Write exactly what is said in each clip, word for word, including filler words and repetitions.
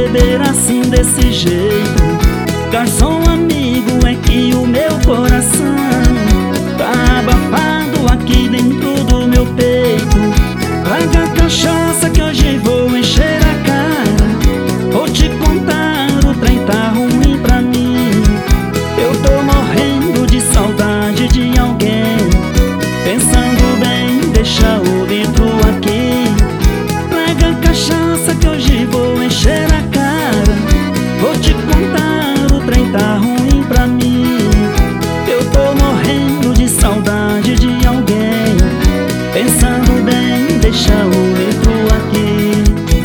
beber assim desse jeito. Garçom amigo, é que o meu coração tá abafado aqui dentro do meu peito. Traga a cachaça que hoje vou encher a cara. Vou te contar, o trem tá ruim pra mim. Eu tô morrendo de saudade de alguém. Pensando bem, deixa o litro aqui. Traga a cachaça que hoje vou encher a cara. Vou te contar, o trem tá ruim pra mim. Eu tô morrendo de saudade de alguém. Pensando bem, deixa o litro aqui.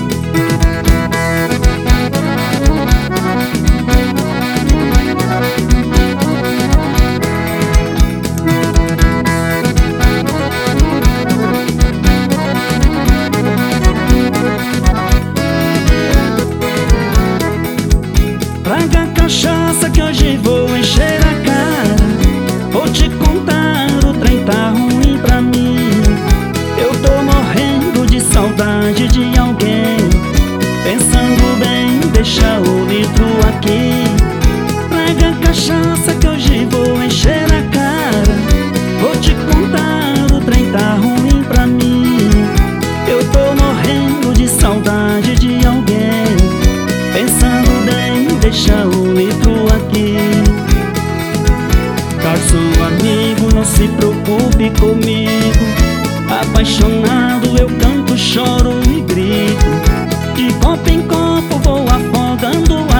Traga a cachaça que hoje vou encher a cara. Vou te contar, o trem tá ruim pra mim. Eu tô morrendo de saudade de alguém. Pensando bem, deixa o litro aqui. Traga a cachaça que hoje vou encher a cara. Vou te contar, o trem tá ruim pra mim. Eu tô morrendo de saudade de alguém. Pensando bem, deixa o litro aqui. Garçom amigo, não se preocupe comigo. Apaixonado eu canto, choro e grito. De copo em copo vou afogando